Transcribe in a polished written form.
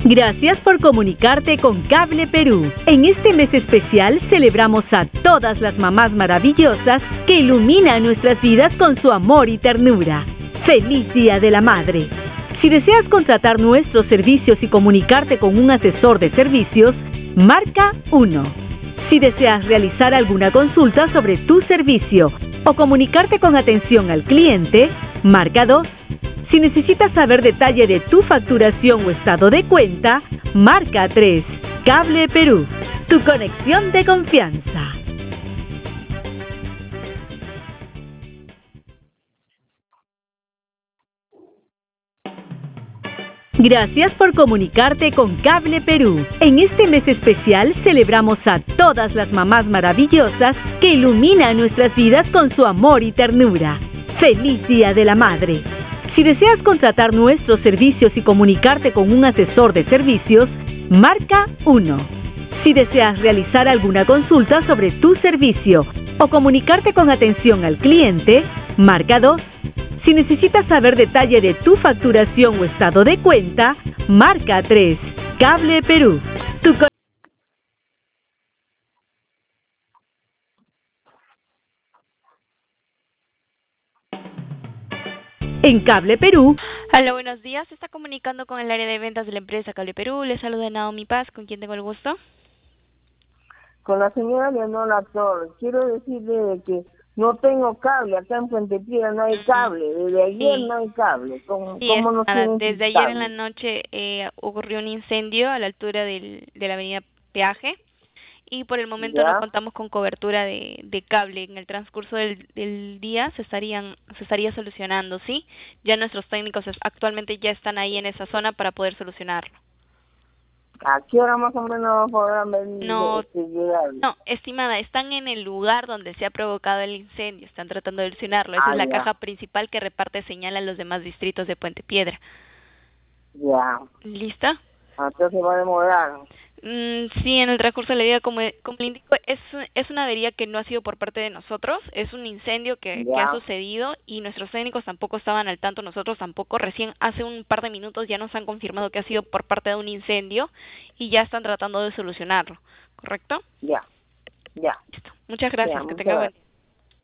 Gracias por comunicarte con Cable Perú. En este mes especial celebramos a todas las mamás maravillosas que iluminan nuestras vidas con su amor y ternura. ¡Feliz Día de la Madre! Si deseas contratar nuestros servicios y comunicarte con un asesor de servicios, marca 1. Si deseas realizar alguna consulta sobre tu servicio o comunicarte con atención al cliente, marca 2. Si necesitas saber detalle de tu facturación o estado de cuenta, marca 3. Cable Perú, tu conexión de confianza. Gracias por comunicarte con Cable Perú. En este mes especial celebramos a todas las mamás maravillosas que iluminan nuestras vidas con su amor y ternura. ¡Feliz Día de la Madre! Si deseas contratar nuestros servicios y comunicarte con un asesor de servicios, marca 1. Si deseas realizar alguna consulta sobre tu servicio o comunicarte con atención al cliente, marca 2. Si necesitas saber detalle de tu facturación o estado de cuenta, marca 3. Cable Perú, tu en Cable Perú. Hola, buenos días. Se está comunicando con el área de ventas de la empresa Cable Perú. Le saluda Naomi Paz, con quien tengo el gusto. Con la señora Leonora Torres. Quiero decirle que no tengo cable. Acá en Puente Piedra no hay cable. Desde ayer no hay cable. ¿Cómo nos tienen desde ayer en la noche ocurrió un incendio a la altura de la avenida Peaje. Y por el momento no contamos con cobertura de cable. En el transcurso del día se estaría solucionando, ¿sí? Ya nuestros técnicos actualmente ya están ahí en esa zona para poder solucionarlo. ¿A qué hora más o menos podrán venir? No, estimada, están en el lugar donde se ha provocado el incendio. Están tratando de solucionarlo. Esa es la caja principal que reparte señal a los demás distritos de Puente Piedra. Ya. ¿Lista? Entonces va a demorar. Sí, en el transcurso de la vida, como le indico, es una avería que no ha sido por parte de nosotros, es un incendio que ha sucedido y nuestros técnicos tampoco estaban al tanto, nosotros tampoco, recién hace un par de minutos ya nos han confirmado que ha sido por parte de un incendio y ya están tratando de solucionarlo, ¿correcto? Ya. Listo. Muchas gracias, que tenga buen día.